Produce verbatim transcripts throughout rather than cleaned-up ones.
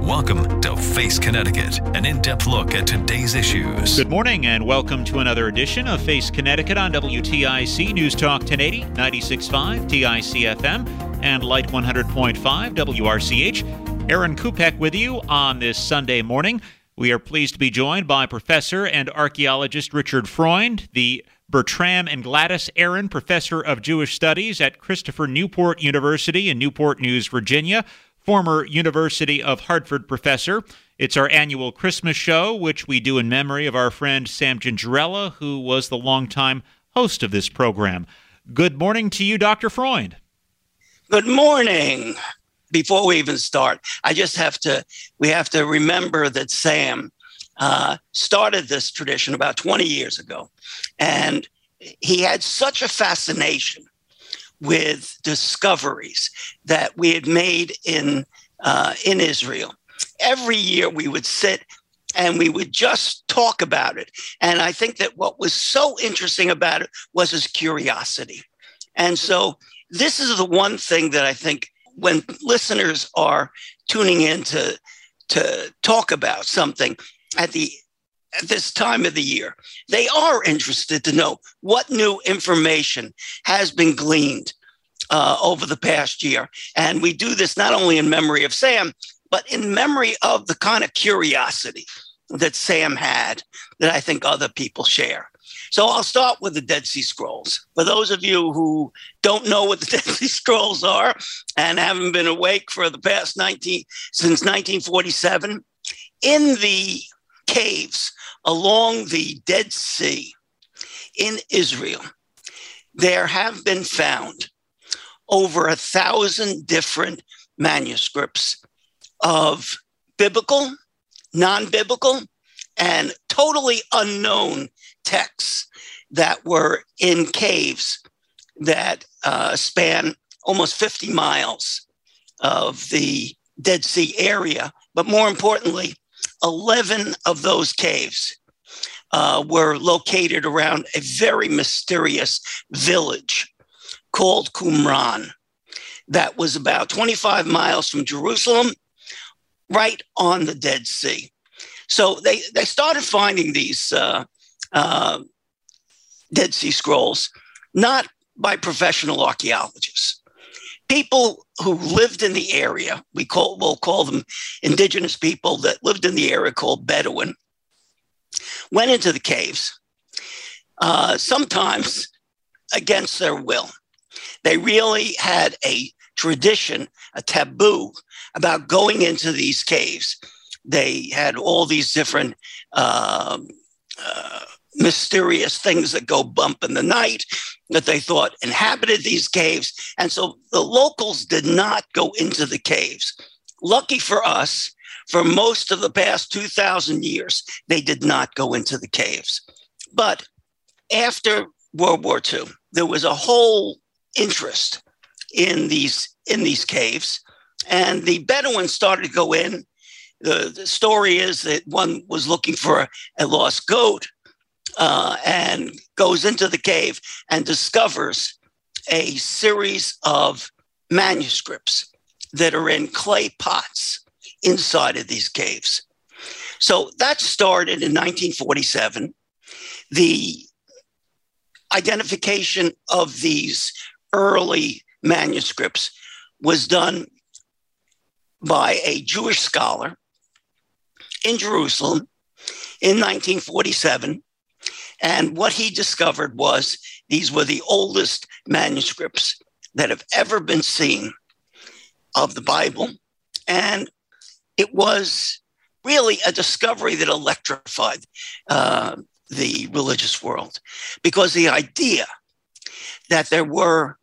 Welcome to Face Connecticut, an in-depth look at today's issues. Good morning and welcome to another edition of Face Connecticut on W T I C News Talk ten eighty, ninety-six point five T I C F M, and Light one hundred point five W R C H. Aaron Kupek with you on this Sunday morning. We are pleased to be joined by Professor and Archaeologist Richard Freund, the Bertram and Gladys Aaron Professor of Jewish Studies at Christopher Newport University in Newport News, Virginia, former University of Hartford professor. It's our annual Christmas show, which we do in memory of our friend Sam Gingerella, who was the longtime host of this program. Good morning to you, Doctor Freund. Good morning. Before we even start, I just have to, we have to remember that Sam uh, started this tradition about twenty years ago. And he had such a fascination with discoveries that we had made in uh, in Israel. Every year we would sit and we would just talk about it. And I think that what was so interesting about it was his curiosity. And so this is the one thing that I think when listeners are tuning in to, to talk about something at the at this time of the year, they are interested to know what new information has been gleaned uh, over the past year. And we do this not only in memory of Sam, but in memory of the kind of curiosity that Sam had that I think other people share. So I'll start with the Dead Sea Scrolls. For those of you who don't know what the Dead Sea Scrolls are and haven't been awake for the past nineteen since nineteen forty-seven, in the caves along the Dead Sea in Israel, there have been found over a thousand different manuscripts of biblical, non-biblical, and totally unknown texts that were in caves that uh, span almost fifty miles of the Dead Sea area. But more importantly, eleven of those caves uh, were located around a very mysterious village called Qumran that was about twenty-five miles from Jerusalem, right on the Dead Sea. So they, they started finding these uh, uh, Dead Sea Scrolls, not by professional archaeologists. People who lived in the area, we call, we'll call them indigenous people that lived in the area called Bedouin, went into the caves, uh, sometimes against their will. They really had a tradition, a taboo about going into these caves. They had all these different uh, uh, mysterious things that go bump in the night that they thought inhabited these caves. And so the locals did not go into the caves. Lucky for us, for most of the past two thousand years, they did not go into the caves. But after World War Two, there was a whole interest in these, in these caves, and the Bedouins started to go in. The, the story is that one was looking for a, a lost goat uh, and goes into the cave and discovers a series of manuscripts that are in clay pots inside of these caves. So that started in nineteen forty-seven. The identification of these early manuscripts was done by a Jewish scholar in Jerusalem in nineteen forty-seven. And what he discovered was these were the oldest manuscripts that have ever been seen of the Bible. And it was really a discovery that electrified uh, the religious world, because the idea that there were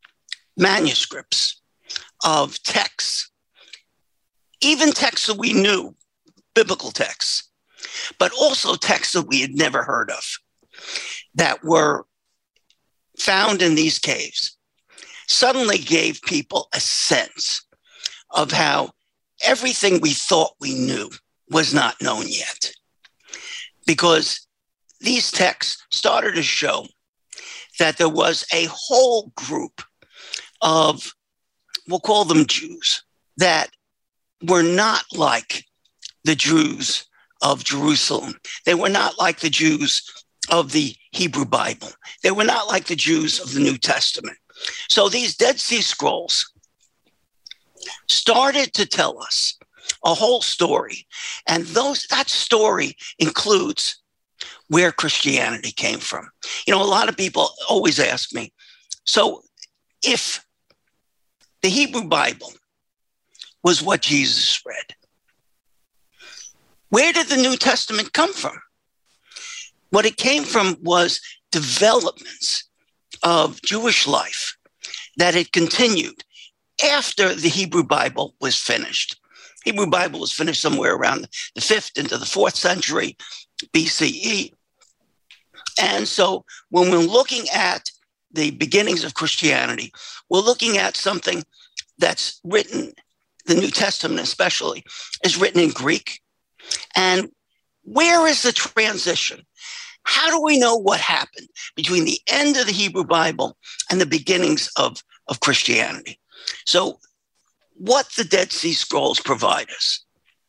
manuscripts of texts, even texts that we knew, biblical texts, but also texts that we had never heard of, that were found in these caves, suddenly gave people a sense of how everything we thought we knew was not known yet. Because these texts started to show that there was a whole group of, we'll call them Jews, that were not like the Jews of Jerusalem. They were not like the Jews of the Hebrew Bible. They were not like the Jews of the New Testament. So these Dead Sea Scrolls started to tell us a whole story. And those that story includes where Christianity came from. You know, a lot of people always ask me, so if the Hebrew Bible was what Jesus read, where did the New Testament come from? What it came from was developments of Jewish life that had continued after the Hebrew Bible was finished. Hebrew Bible was finished somewhere around the fifth into the fourth century B C E. And so when we're looking at the beginnings of Christianity, we're looking at something that's written, the New Testament especially, is written in Greek. And where is the transition? How do we know what happened between the end of the Hebrew Bible and the beginnings of, of Christianity? So what the Dead Sea Scrolls provide us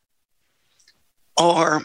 are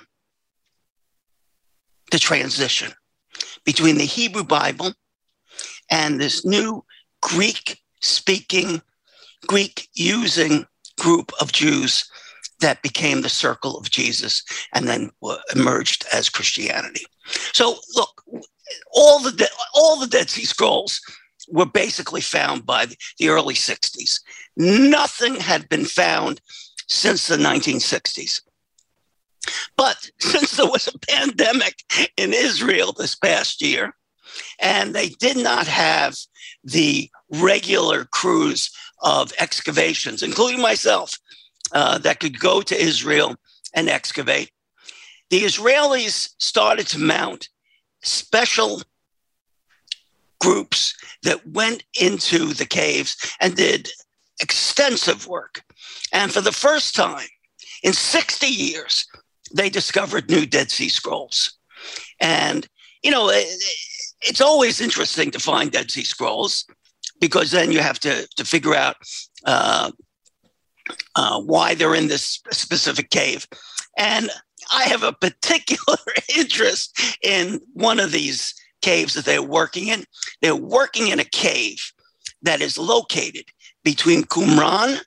the transition between the Hebrew Bible and this new Greek-speaking, Greek-using group of Jews that became the circle of Jesus and then emerged as Christianity. So look, all the de- all the Dead Sea Scrolls were basically found by the early sixties. Nothing had been found since the nineteen sixties. But since there was a pandemic in Israel this past year, and they did not have the regular crews of excavations, including myself, uh, that could go to Israel and excavate, the Israelis started to mount special groups that went into the caves and did extensive work. And for the first time in sixty years, they discovered new Dead Sea Scrolls. And, you know, it, it's always interesting to find Dead Sea Scrolls because then you have to, to figure out uh, uh, why they're in this specific cave. And I have a particular interest in one of these caves that they're working in. They're working in a cave that is located between Qumran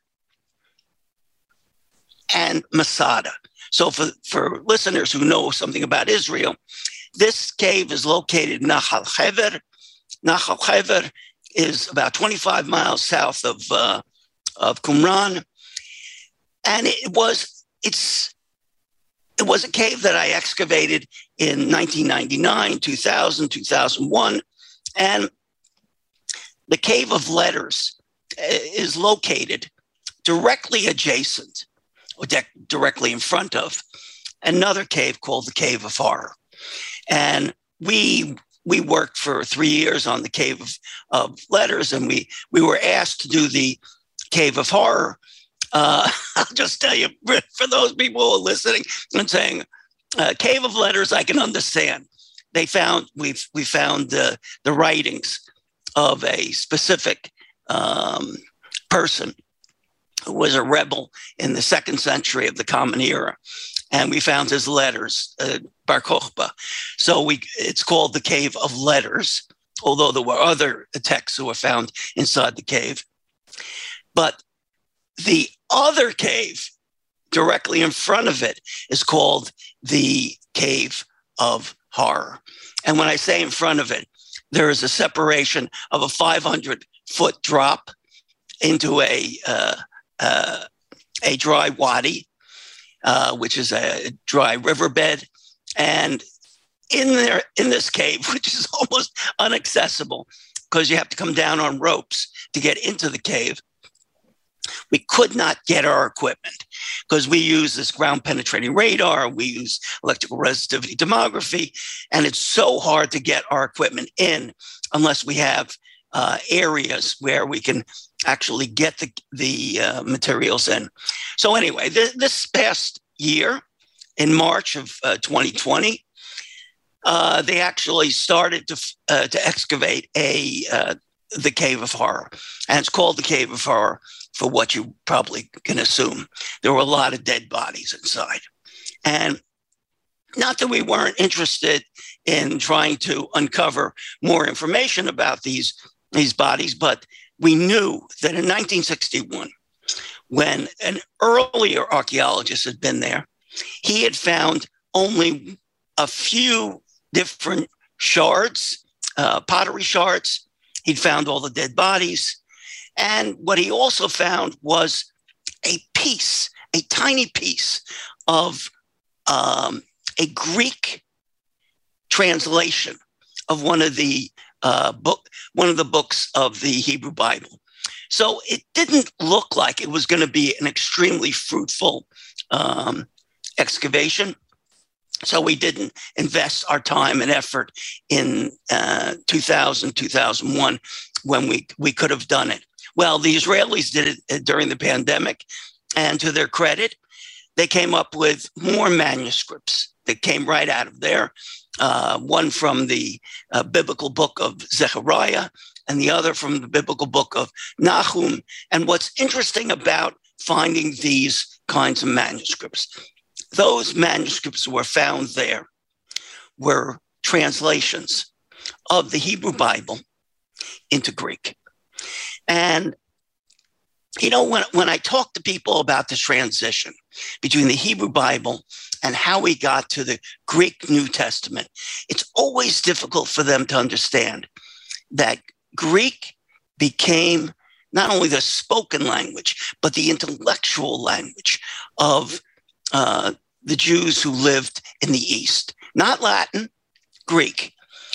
and Masada. So for, for listeners who know something about Israel, this cave is located in Nahal Hever. Nahal Hever is about twenty-five miles south of, uh, of Qumran. And it was, it's, it was a cave that I excavated in nineteen ninety-nine, two thousand, two thousand one. And the Cave of Letters is located directly adjacent, or de- directly in front of, another cave called the Cave of Horror. And we we worked for three years on the Cave of, of Letters, and we, we were asked to do the Cave of Horror. Uh, I'll just tell you, for those people who are listening and saying, uh, Cave of Letters, I can understand. They found, we've, we found uh, the writings of a specific um, person who was a rebel in the second century of the Common Era. And we found his letters, uh, Bar Kokhba. So we, it's called the Cave of Letters, although there were other texts who were found inside the cave. But the other cave directly in front of it is called the Cave of Horror. And when I say in front of it, there is a separation of a five hundred foot drop into a uh, uh, a dry wadi, uh, which is a dry riverbed. And in there, in this cave, which is almost inaccessible because you have to come down on ropes to get into the cave, we could not get our equipment because we use this ground penetrating radar, we use electrical resistivity tomography, and it's so hard to get our equipment in unless we have uh, areas where we can actually get the, the uh, materials in. So anyway, th- this past year, in March of uh, twenty twenty, uh, they actually started to, uh, to excavate a uh, the Cave of Horror. And it's called the Cave of Horror for what you probably can assume. There were a lot of dead bodies inside. And not that we weren't interested in trying to uncover more information about these, these bodies, but we knew that in nineteen sixty-one, when an earlier archaeologist had been there, he had found only a few different shards, uh, pottery shards. He'd found all the dead bodies. And what he also found was a piece, a tiny piece of um, a Greek translation of one of the uh, book, one of the books of the Hebrew Bible. So it didn't look like it was going to be an extremely fruitful um, excavation. So we didn't invest our time and effort in uh, two thousand, two thousand one when we, we could have done it. Well, the Israelis did it during the pandemic, and to their credit, they came up with more manuscripts that came right out of there. Uh, one from the uh, biblical book of Zechariah, and the other from the biblical book of Nahum. And what's interesting about finding these kinds of manuscripts, those manuscripts were found there were translations of the Hebrew Bible into Greek. And, you know, when, when I talk to people about the transition between the Hebrew Bible and how we got to the Greek New Testament, it's always difficult for them to understand that Greek became not only the spoken language, but the intellectual language of uh, the Jews who lived in the East. Not Latin, Greek.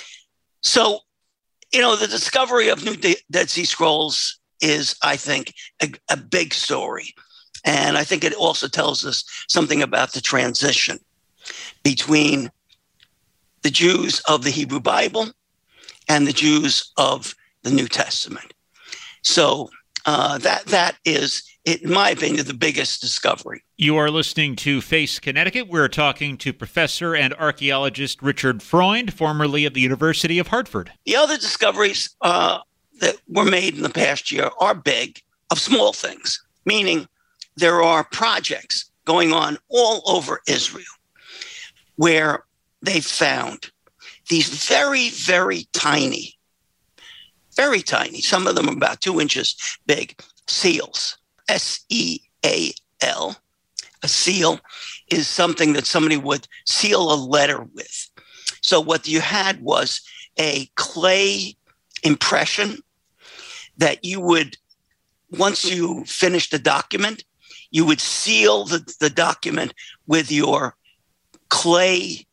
So, you know, the discovery of new De- Dead Sea Scrolls is, I think, a, a big story. And I think it also tells us something about the transition between the Jews of the Hebrew Bible and the Jews of the New Testament. So uh, that that is, in my opinion, the biggest discovery. You are listening to Face Connecticut. We're talking to Professor and Archaeologist Richard Freund, formerly of the University of Hartford. The other discoveries uh, that were made in the past year are big, of small things, meaning there are projects going on all over Israel where they found these very, very tiny, very tiny, some of them about two inches big, seals, S E A L. A seal is something that somebody would seal a letter with. So what you had was a clay impression that you would, once you finished the document, you would seal the, the document with your clay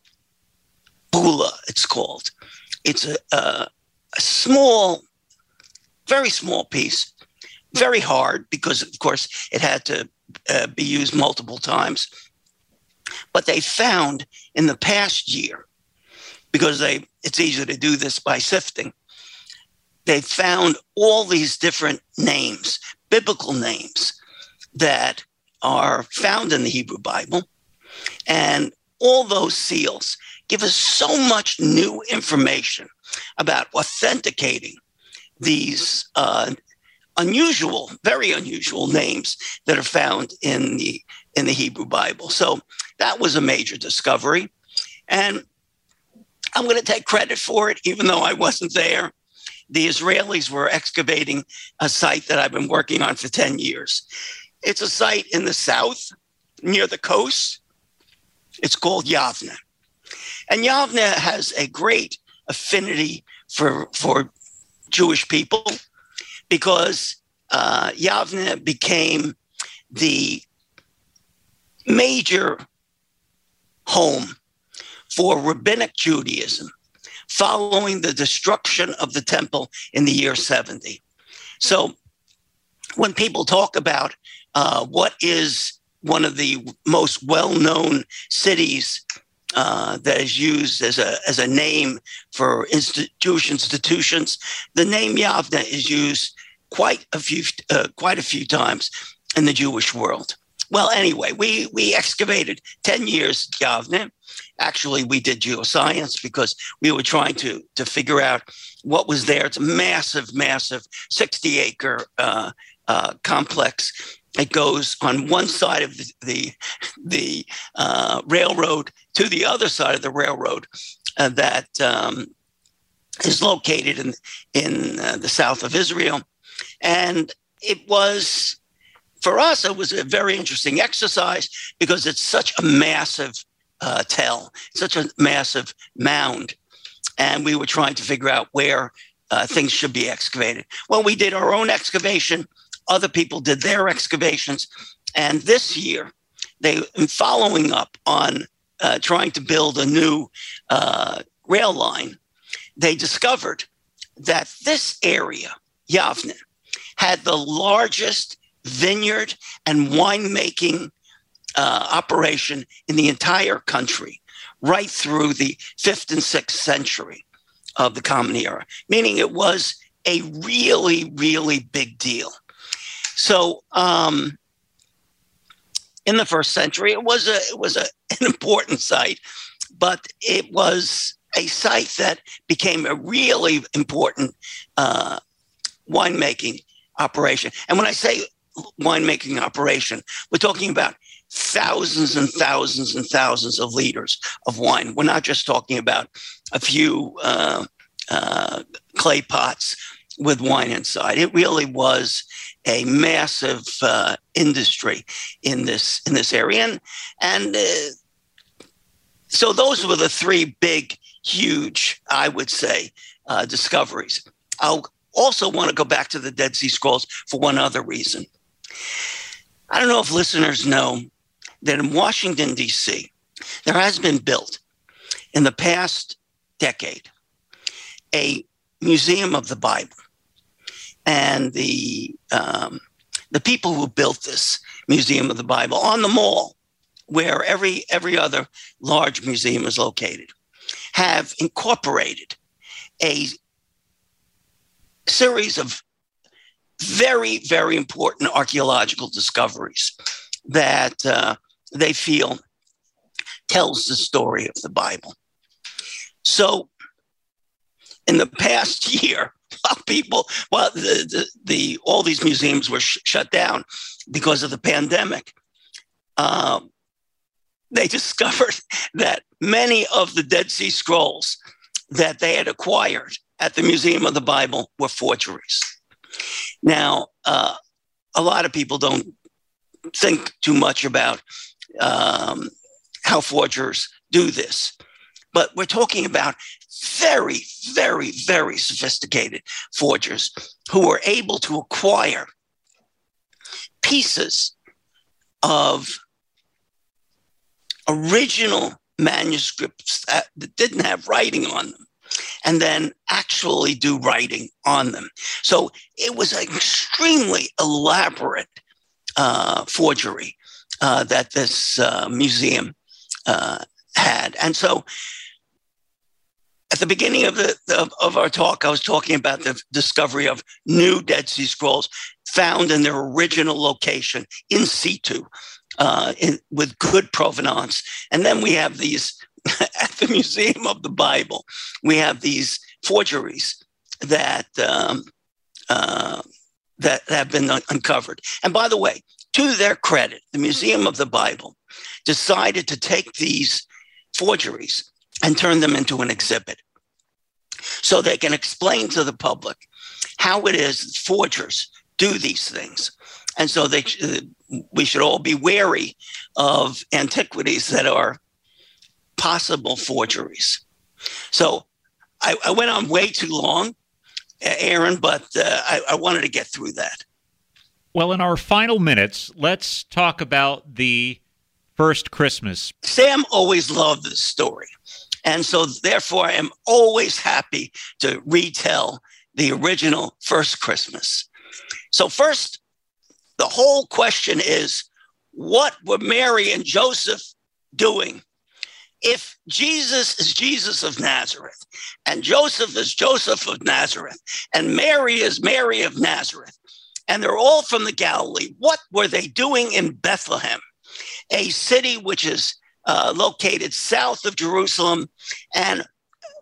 bula, it's called. It's a, a, a small, very small piece, very hard because, of course, it had to uh, be used multiple times. But they found in the past year, because they it's easy to do this by sifting, they found all these different names, biblical names, that are found in the Hebrew Bible. And all those seals give us so much new information about authenticating these uh, unusual, very unusual names that are found in the in the Hebrew Bible. So that was a major discovery. And I'm going to take credit for it, even though I wasn't there. The Israelis were excavating a site that I've been working on for ten years. It's a site in the south, near the coast. It's called Yavne. And Yavne has a great affinity for, for Jewish people because uh, Yavne became the major home for rabbinic Judaism following the destruction of the temple in the year seventy. So when people talk about uh, what is one of the most well-known cities uh, that is used as a as a name for insti- Jewish institutions, the name Yavne is used quite a few uh, quite a few times in the Jewish world. Well, anyway, we we excavated ten years Yavne. Actually, we did geoscience because we were trying to to figure out what was there. It's a massive, massive sixty acre uh, uh, complex. It goes on one side of the the, the uh, railroad to the other side of the railroad uh, that um, is located in in uh, the south of Israel, and it was, for us, it was a very interesting exercise because it's such a massive uh, tell, such a massive mound, and we were trying to figure out where uh, things should be excavated. Well, we did our own excavation. Other people did their excavations. And this year, they, in following up on uh, trying to build a new uh, rail line, they discovered that this area, Yavne, had the largest vineyard and winemaking uh, operation in the entire country, right through the fifth and sixth century of the Common Era, meaning it was a really, really big deal. So um, in the first century, it was a it was a, an important site, but it was a site that became a really important uh, winemaking operation. And when I say winemaking operation, we're talking about thousands and thousands and thousands of liters of wine. We're not just talking about a few uh, uh, clay pots with wine inside. It really was a massive uh, industry in this in this area. And, and uh, so those were the three big, huge, I would say, uh, discoveries. I'll also want to go back to the Dead Sea Scrolls for one other reason. I don't know if listeners know that in Washington, D C, there has been built in the past decade a museum of the Bible. And the um, the people who built this Museum of the Bible on the mall, where every every other large museum is located, have incorporated a series of very, very important archaeological discoveries that uh, they feel tells the story of the Bible. So in the past year, while people, well, the, the, the all these museums were sh- shut down because of the pandemic, um, they discovered that many of the Dead Sea Scrolls that they had acquired at the Museum of the Bible were forgeries. Now, uh, a lot of people don't think too much about um, how forgers do this, but we're talking about very, very, very sophisticated forgers who were able to acquire pieces of original manuscripts that, that didn't have writing on them, and then actually do writing on them. So it was an extremely elaborate uh, forgery uh, that this uh, museum uh, had. And so at the beginning of the of, of our talk, I was talking about the discovery of new Dead Sea Scrolls found in their original location in situ, uh, in, with good provenance. And then we have these, at the Museum of the Bible, we have these forgeries that um, uh, that have been un- uncovered. And by the way, to their credit, the Museum of the Bible decided to take these forgeries and turn them into an exhibit so they can explain to the public how it is forgers do these things. And so they, we should all be wary of antiquities that are possible forgeries. So I, I went on way too long, Aaron, but uh, I, I wanted to get through that. Well, in our final minutes, let's talk about the first Christmas. Sam always loved this story. And so therefore, I am always happy to retell the original first Christmas. So first, the whole question is, what were Mary and Joseph doing? If Jesus is Jesus of Nazareth, and Joseph is Joseph of Nazareth, and Mary is Mary of Nazareth, and they're all from the Galilee, what were they doing in Bethlehem, a city which is uh, located south of Jerusalem and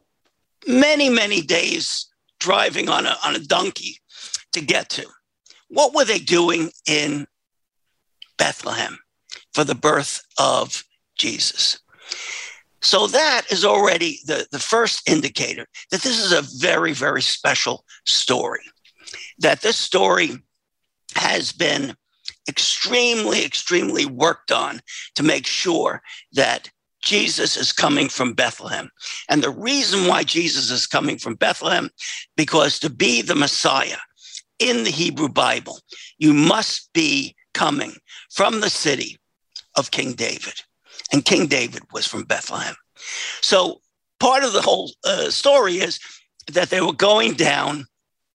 many, many days driving on a, on a donkey to get to? what were they doing in Bethlehem for the birth of Jesus? So that is already the, the first indicator that this is a very, very special story, that this story has been extremely, extremely worked on to make sure that Jesus is coming from Bethlehem. And the reason why Jesus is coming from Bethlehem, because to be the Messiah in the Hebrew Bible, you must be coming from the city of King David. And King David was from Bethlehem. So part of the whole uh, story is that they were going down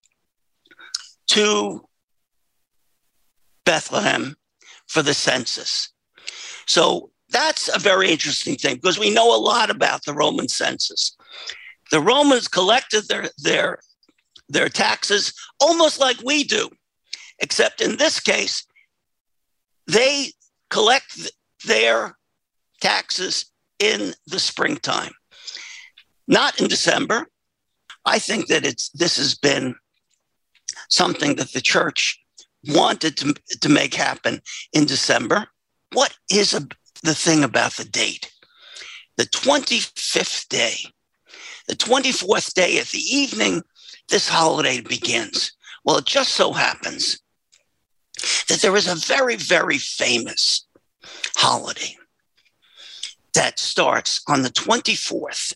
to Bethlehem for the census. So that's a very interesting thing, because we know a lot about the Roman census. The Romans collected their, their, their taxes almost like we do, except in this case, they collect their taxes in the springtime, not in December. I think that it's this has been something that the church wanted to, to make happen in December. What is a, the thing about the date? The twenty-fifth day, the twenty-fourth day at the evening, this holiday begins. Well, it just so happens that there is a very, very famous holiday that starts on the twenty-fourth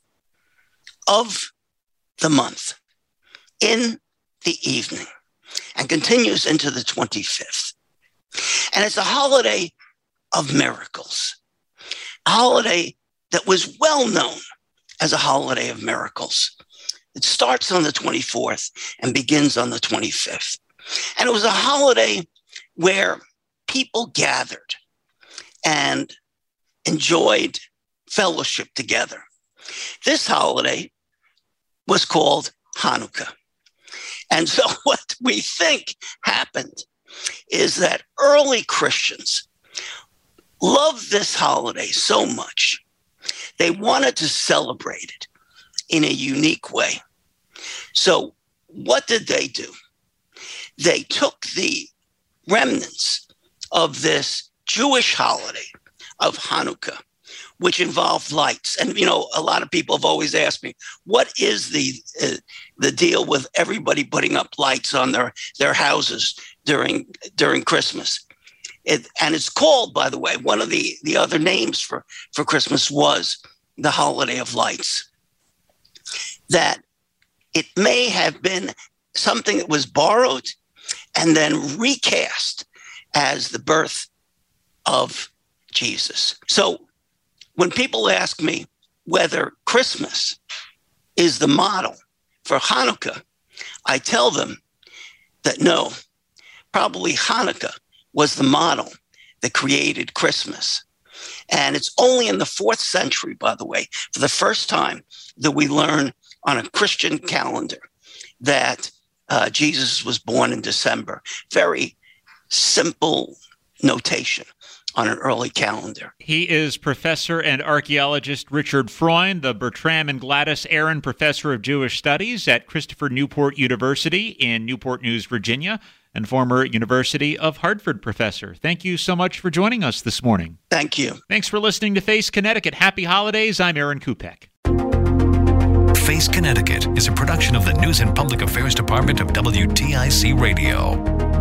of the month in the evening and continues into the twenty-fifth. And it's a holiday of miracles, a holiday that was well known as a holiday of miracles. It starts on the twenty-fourth and begins on the twenty-fifth. And it was a holiday where people gathered and enjoyed fellowship together. This holiday was called Hanukkah. And so what we think happened is that early Christians loved this holiday so much, they wanted to celebrate it in a unique way. So what did they do? They took the remnants of this Jewish holiday of Hanukkah, which involved lights. And, you know, a lot of people have always asked me, what is the uh, the deal with everybody putting up lights on their, their houses during during Christmas? It, and it's called, by the way, one of the, the other names for, for Christmas was the holiday of lights. That it may have been something that was borrowed and then recast as the birth of Jesus. So when people ask me whether Christmas is the model for Hanukkah, I tell them that no, probably Hanukkah was the model that created Christmas. And it's only in the fourth century, by the way, for the first time that we learn on a Christian calendar that uh, Jesus was born in December. Very simple notation on an early calendar. He is Professor and Archaeologist Richard Freund, the Bertram and Gladys Aaron Professor of Jewish Studies at Christopher Newport University in Newport News, Virginia, and former University of Hartford professor. Thank you so much for joining us this morning. Thank you. Thanks for listening to Face Connecticut. Happy holidays. I'm Aaron Kupek. Face Connecticut is a production of the News and Public Affairs Department of W T I C Radio.